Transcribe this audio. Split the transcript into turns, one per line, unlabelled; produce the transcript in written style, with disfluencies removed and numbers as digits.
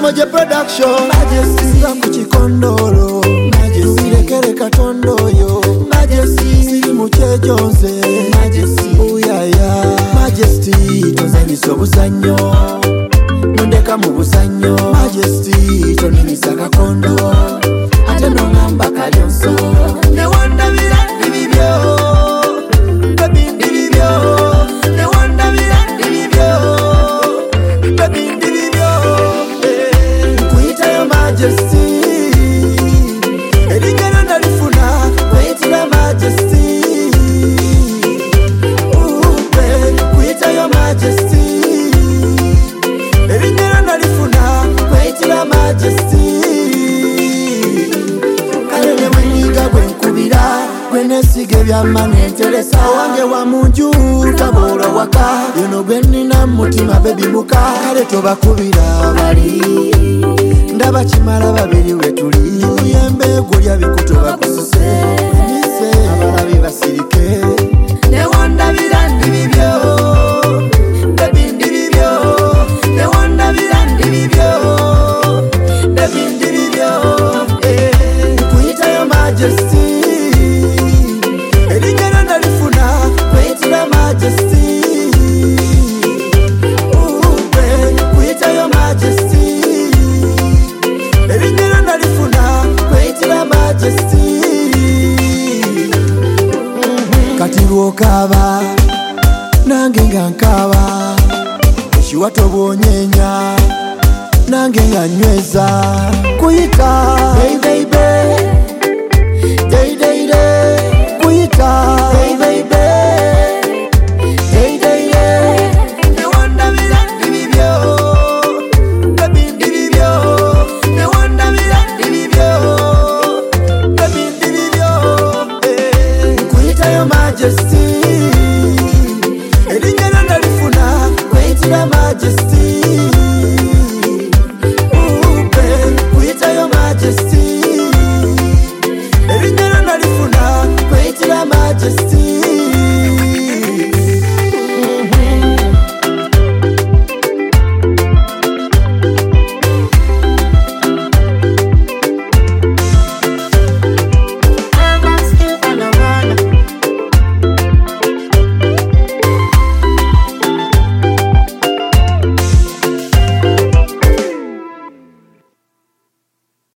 Moje Production Majesty Sira kuchikondolo Majesty Lekere katondo yo Majesty Siri muche jonze Majesty Uyaya Majesty Tonzeni sobuzanyo Nondeka mubuzanyo Majesty Tonini saka kondo Ate nongamba kalyonso Ne wanda virandi vivyo Babindi vivyo Ne wanda virandi vivyo Babindi vivyo Kuita yo Majesty Eligero nalifuna Kuitira Majesty Kuita yo Majesty Eligero nalifuna Kuitira Majesty Kalele mwenyiga gwenkubira Gwenesige byamane nteresa Wange wa munju tabora waka Yono gwenina mutima baby muka Kale tobakubira bali Ndaba chimala babiri wetuli Uyembe gulya bikuto bakusise Nise abalabi basirike Ne wanda birandi bibyo Babindi bibyo Ne wanda birandi bibyo Babindi bibyo Kuita yo Majesty Eligero nalifuna Kuitira Majesty Kuita yo Majesty Eligero nalifuna Kuitira Majesty Kati lwokaba Nange nga nkaba Ekiwato bwonyenya Nange nga nyweza Kuyita Hey baby Day day day Kuyita Hey baby Day day day Ne wanda birandi bibyo Babindi bibyo Ne wanda birandi bibyo Babindi bibyo Kuyita yo Majesty